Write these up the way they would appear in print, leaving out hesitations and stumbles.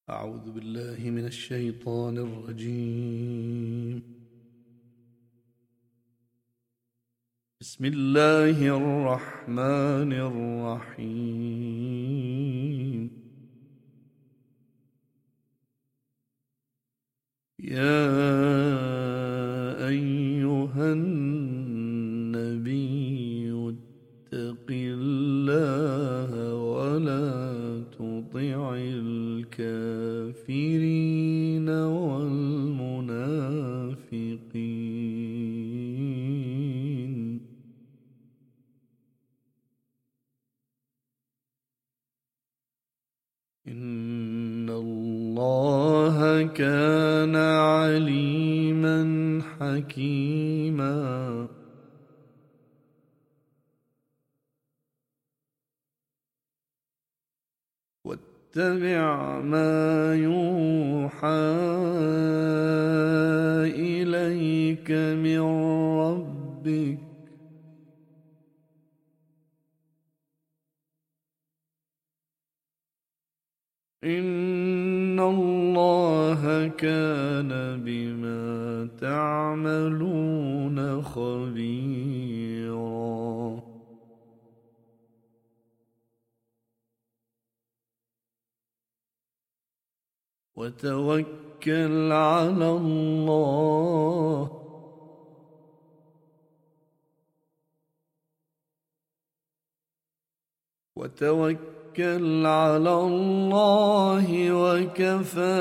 أعوذ بالله من الشيطان الرجيم. بسم الله الرحمن الرحيم. يا أيها النبي اتق الله ولا تطع الكافرين والمنافقين إن الله كان عليما حكيما. واتبع ما يوحى إليك من ربك إن الله كان بما تعملون خبيرا. وتوكل على الله وكفى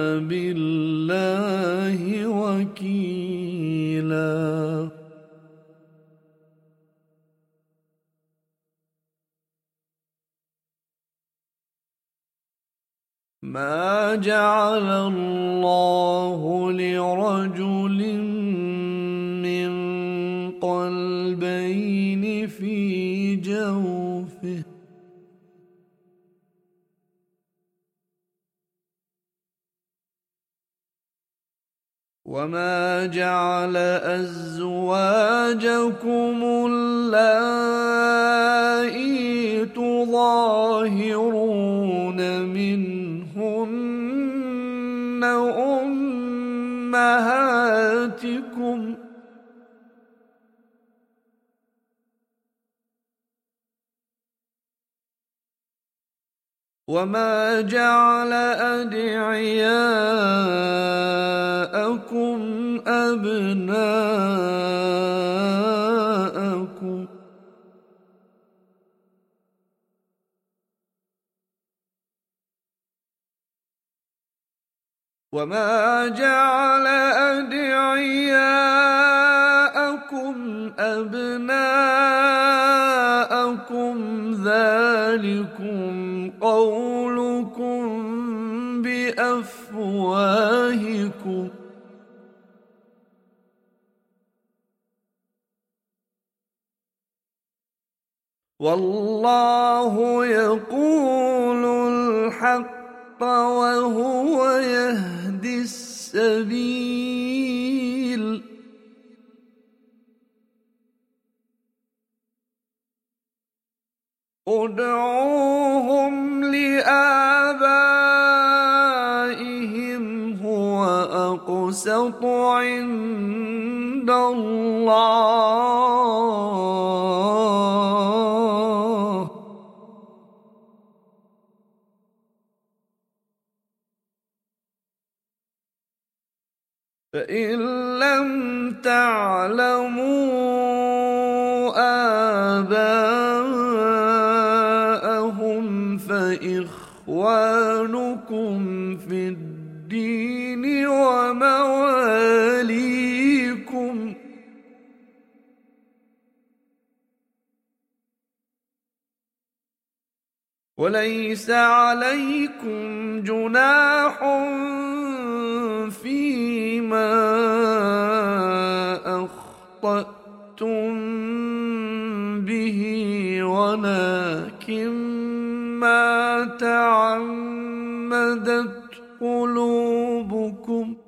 بالله وكيلا. ما جعل الله لرجل من قلبين في جوفه وما جعل أزواجكم اللائي تظاهرون منهن أمهاتكم وما جعل أدعياءكم أبناءكم وما جعل أدعياءكم أبناءكم ذلكم قولكم بأفواهكم والله يقول الحق وهو يهدي السبيل. ادعوهم لآبائهم هو أقسط عند الله فإن لم تعلموا آباءهم فإخوانكم في الدين ومواليكم وليس عليكم جناح فيما أخطأتم به ولكن ما تعمدت قلوبكم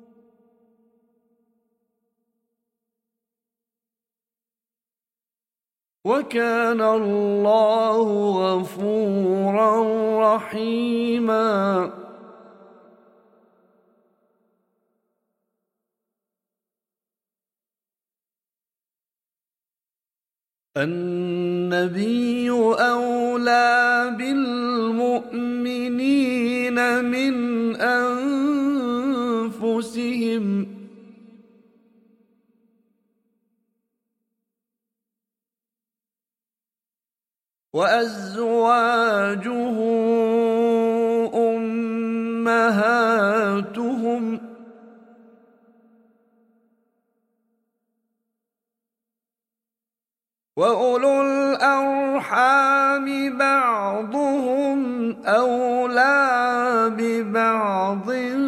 وكان الله غفورا رحيما. النبي أولى بالمؤمنين من أنفسهم وأزواجه أمهاتهم وأولو الأرحام بعضهم أولى ببعض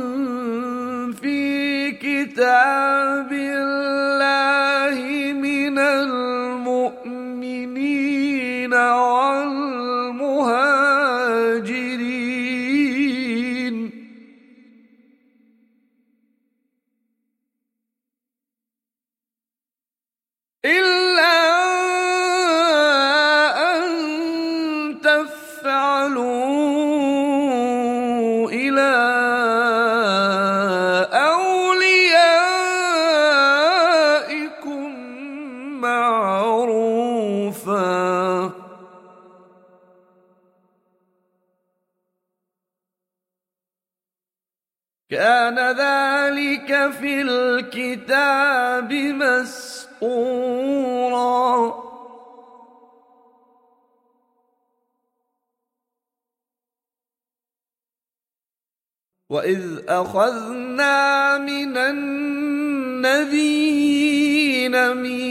في كتاب الله من المؤمنين والمهاجرين إلا أن تفعلوا إلى أوليائكم معروفا كان ذلك في الكتاب مسطورا وإذ أخذنا من النبيين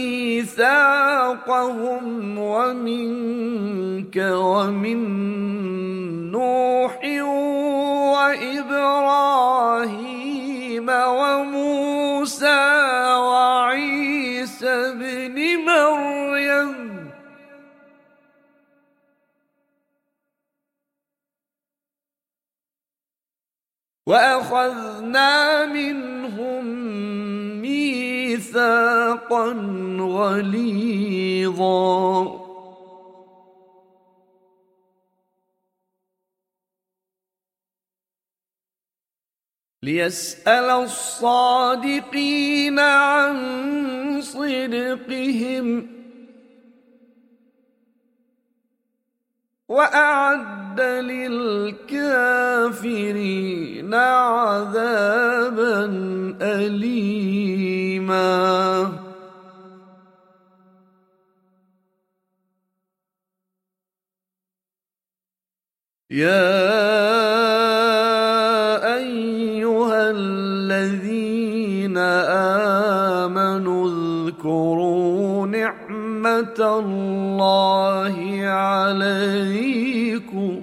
ميثاقهم ومنك ومن نوح وإبراهيم وموسى وعيسى ابن مريم وأخذنا منهم ميثاقا غليظا ليسأل الصادقين عن صدقهم وأعد للكافرين عذابا أليما يا أيها الذين آمنوا اذكروا نعمة الله عليكم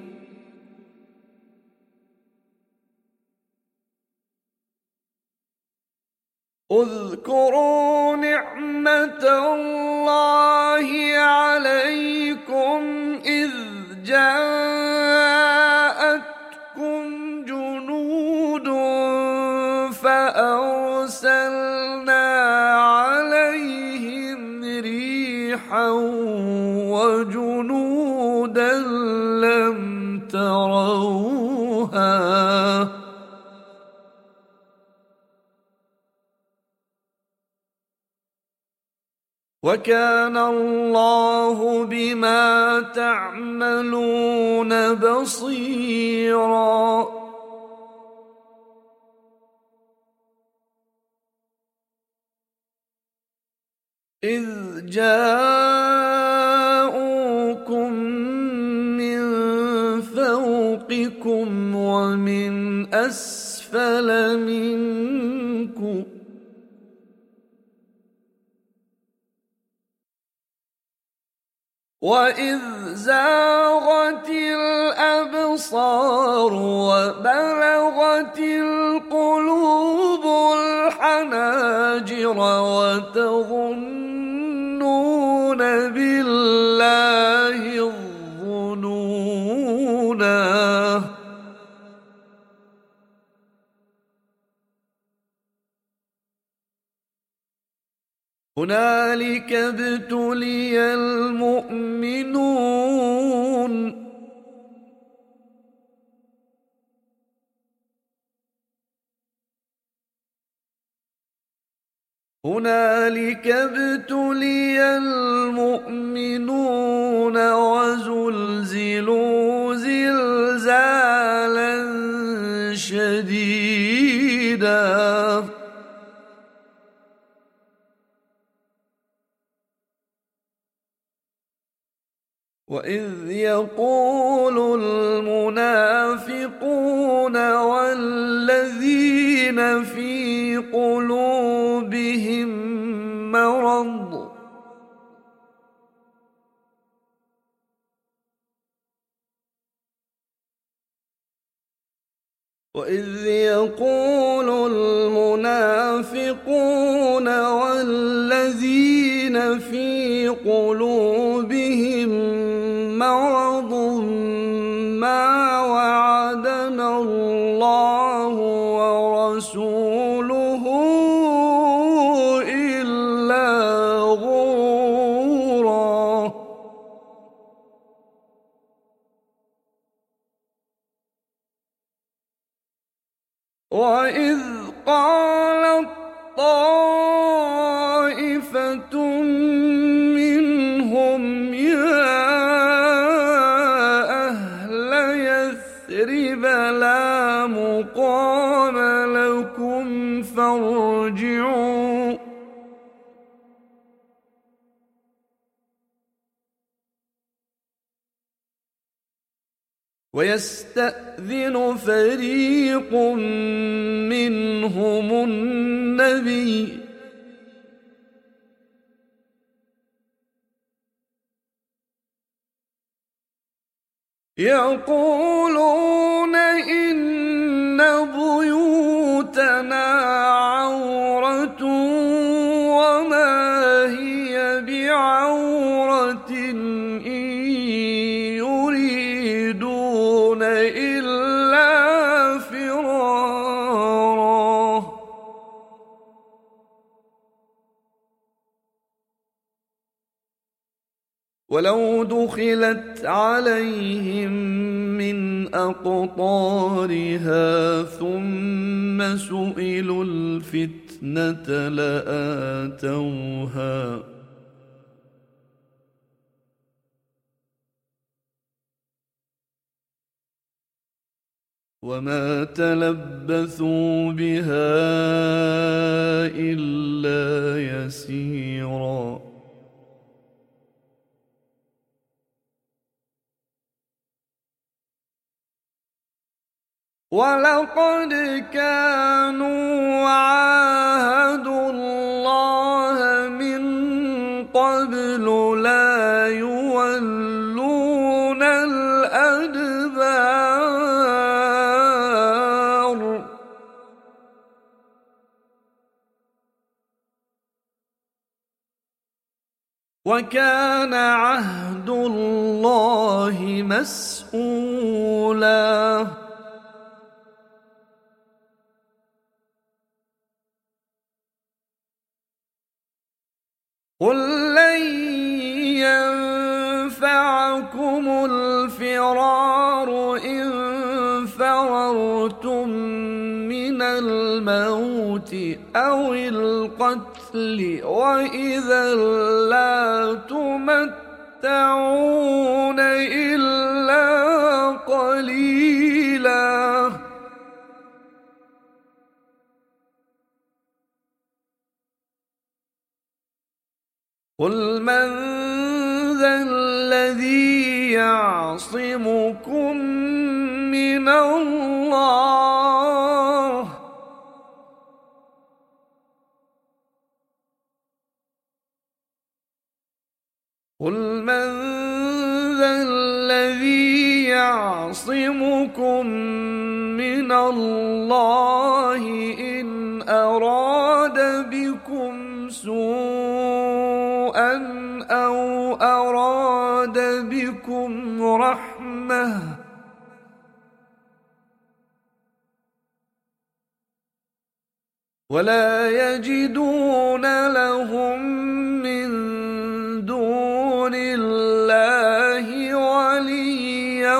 اذكروا نعمة الله عليكم إذ جاءتكم جنود فأرسلنا عليهم ريحا وجنودا لم تروها وكان الله بما تعملون بصيرا إذ جاءوكم من فوقكم ومن أسفل منكم وإذ زاغت الأبصار وبلغت القلوب الحناجر وتظنون بالله الظنونا هنالك ابتلي المؤمنون هنالك ابتلي المؤمنون وزلزلوا زلزالا شديدا وإذ يقول المنافقون والذين في قلوبهم مرض وإذ يقول المنافقون والذين في قلوبهم مرض ما وعدنا الله ورسوله إلا غرورا وإذ قالت طائفة منهم يا أهل يثرب لا مقام لكم فارجعوا ويستأذن فريق منهم النبي يقولون إن بيوتنا عورة وما هي بعورة إن يريدون إلا فرارا ولو دخلت عليهم من أقطارها ثم سئلوا الفتنة لآتوها وما تلبثوا بها إلا يسيرا ولقد كانوا عاهدوا الله من قبل لا يولون الأدبار وكان عهد الله مسؤولا قل لن ينفعكم الفرار إن فررتم من الموت أو القتل وإذا لا تمتعون إلا قليلا قل من ذا الذي يعصمكم من الله قل من ذا الذي يعصمكم من الله إن أراد بكم سوءا أو أراد بكم رحمة ولا يجدون لهم من دون الله وليا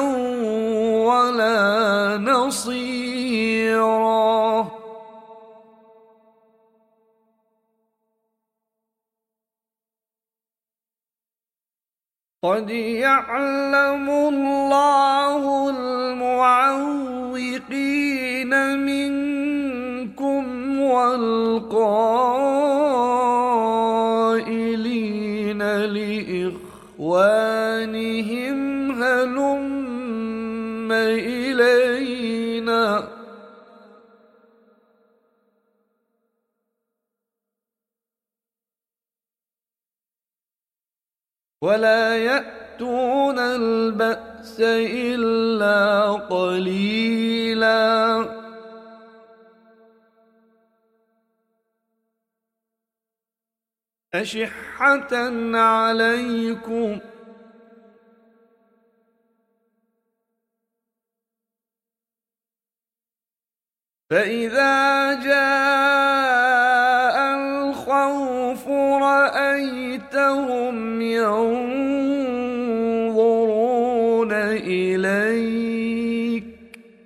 ولا نصيرا قد يعلم الله المعوقين منكم والقائلين لإخوانهم هلم إلينا ولا يأتون البأس إلا قليلا أشحة عليكم فإذا جاء الخوف رأيتهم ينظرون إليك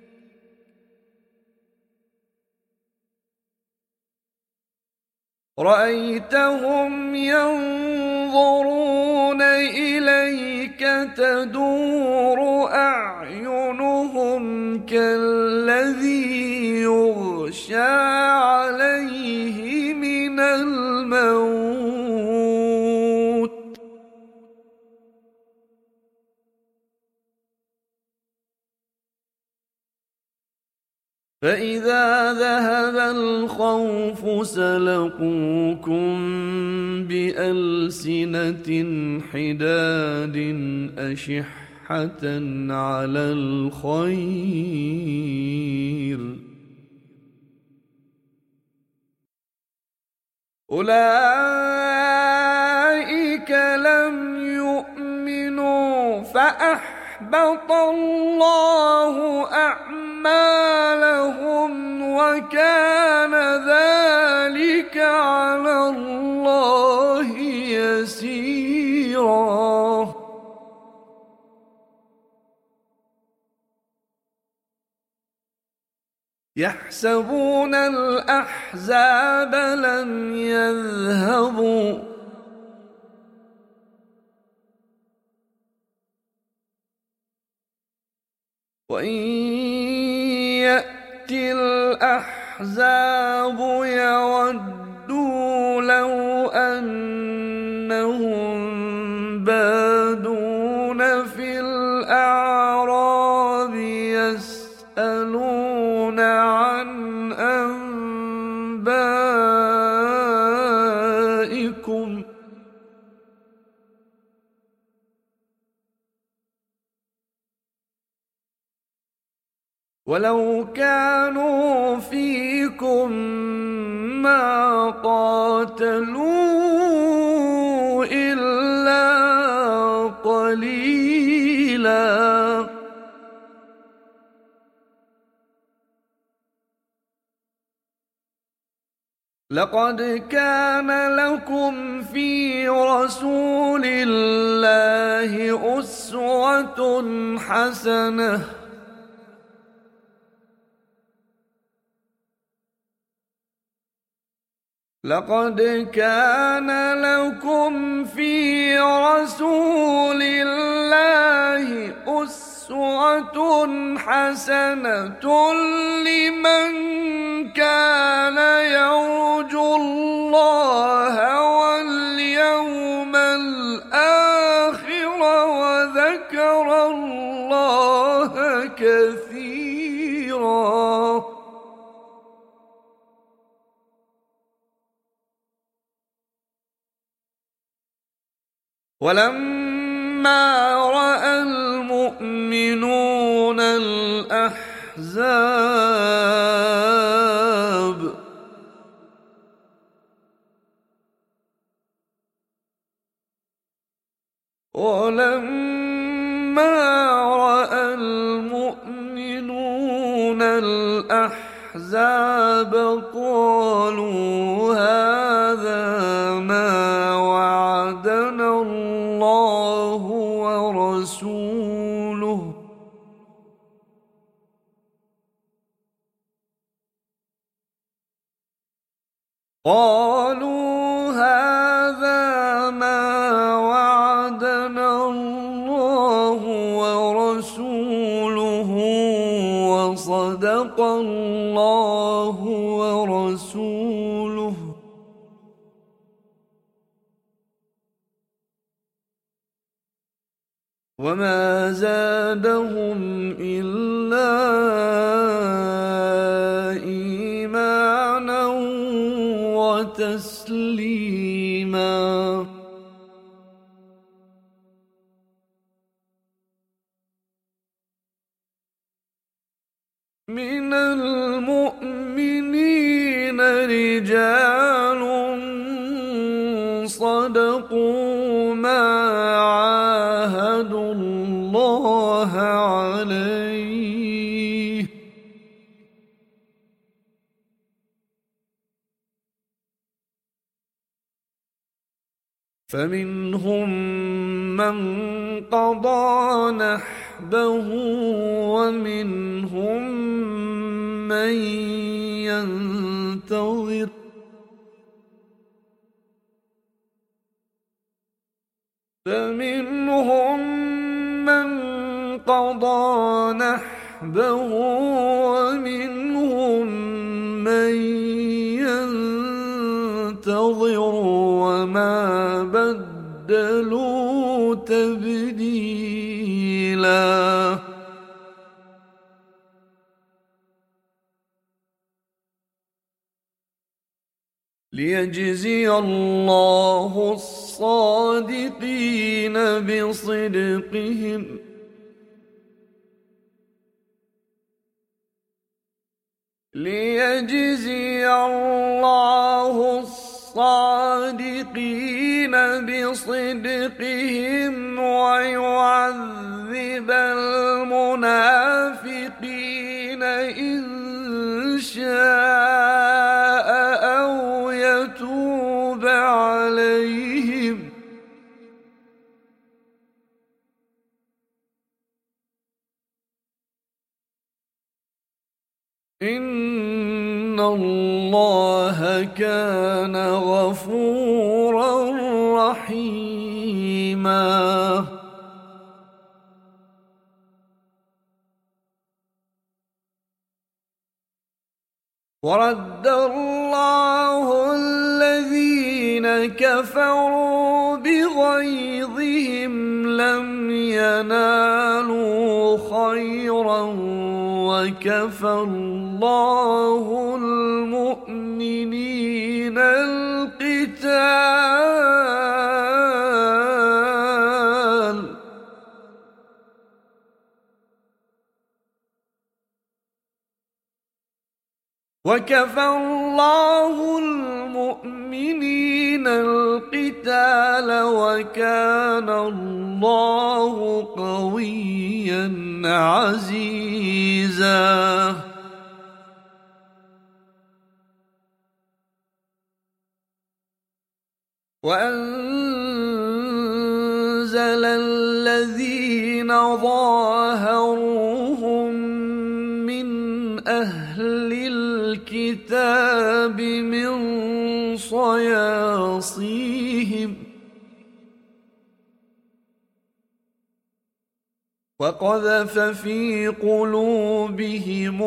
تدور أعينهم كالذي يغشى عليه من الموت فإذا ذهب الخوف سلقوكم بألسنة حداد أشحة على الخير أولئك لم يؤمنوا فأحبط الله أعمالهم وكان ذلك على الله يسيرا يحسبون الأحزاب لم يذهبوا وإن يأتي الأحزاب يودوا لو أنهم بادون في الأعراب يسألون عن أنبائكم ولو كانوا فيكم ما قاتلوا إلا قليلا لقد كان لكم في رسول الله أسوة حسنة لقد كان لكم في رسول الله أسوة حسنة لمن كان يرجو الله واليوم الآخر وذكر الله كثيرا ولما رأى المؤمنون الأحزاب قالوا هذا ما وعدنا الله ورسوله قالوا هذا ما وعدنا الله صدق الله ورسوله. وما زادهم إلا إيمانا وتسليما. من المؤمنين رجال صدقوا ما عاهدوا الله عليه، فمنهم من قضى نحبه ومنهم من ينتظر، فمنهم من قضى نحبه ومنهم من ينتظر وما بدلوا تبديلا. ليجزي الله الصادقين بصدقهم ليجزي الله الصادقين بصدقهم ويعذب المنافقين إن شاء أو يتوب عليهم، إن الله كان غفورا رحيما. ورد الله الذين كفروا بغيظهم لم ينالوا خيرا وكفى الله المؤمنين القتال، وكفى الله المؤمنين القتال وكان الله قويا عزيزا. وأنزل الذين ظاهروهم من أهل الكتاب من صياصيهم وقذف في قلوبهم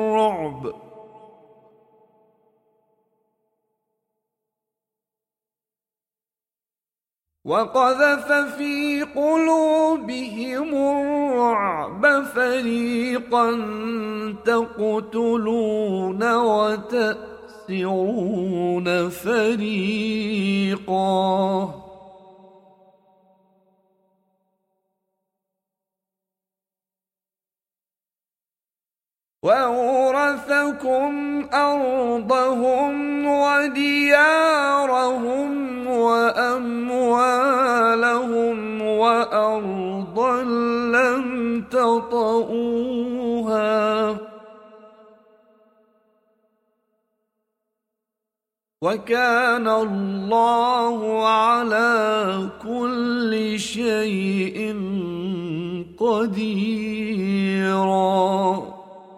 الرعب فريقا تقتلون وتأسرون فريقا وأورثكم أرضهم وديارهم وأموالهم وأرضا لم تطئوها وكان الله على كل شيء قديرا.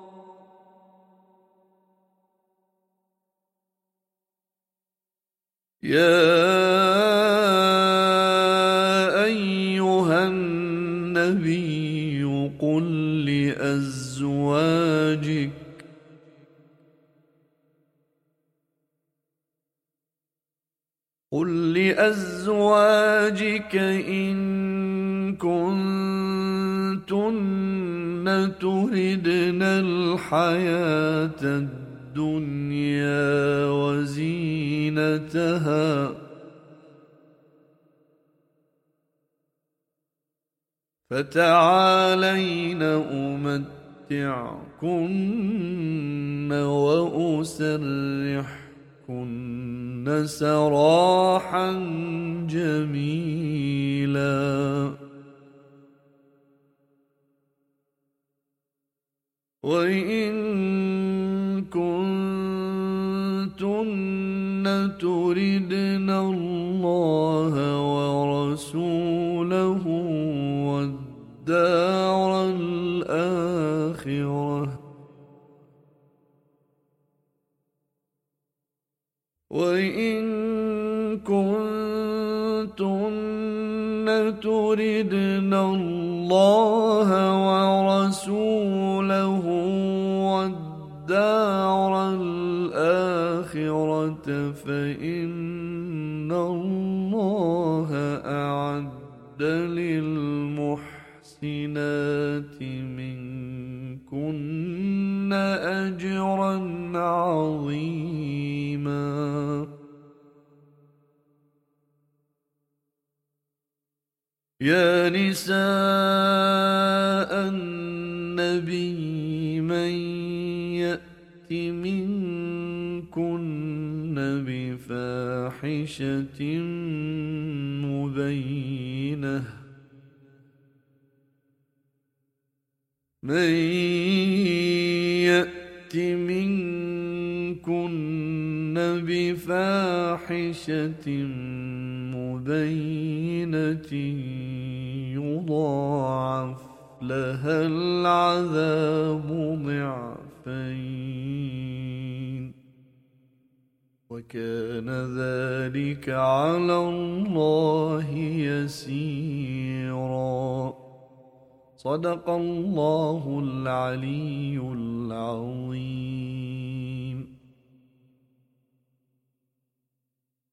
يا أيها النبي قل لأزواجك قل لأزواجك إن كنتن تردن الحياة الدنيا وزينتها فتعالين أمتعكن وأسرحكن سراحا جميلا وإن كنتن تردن الله ورسوله والدار الآخرة وإن كنتن تردن الله ورسوله والدار الآخرة فإن الله أعد للمحسنات منكن أجرا عظيما يا نساء النبي من يأت منكن بفاحشة مبينة يضاعف لها العذاب ضعفين وكان ذلك على الله يسيرا صدق الله العلي العظيم.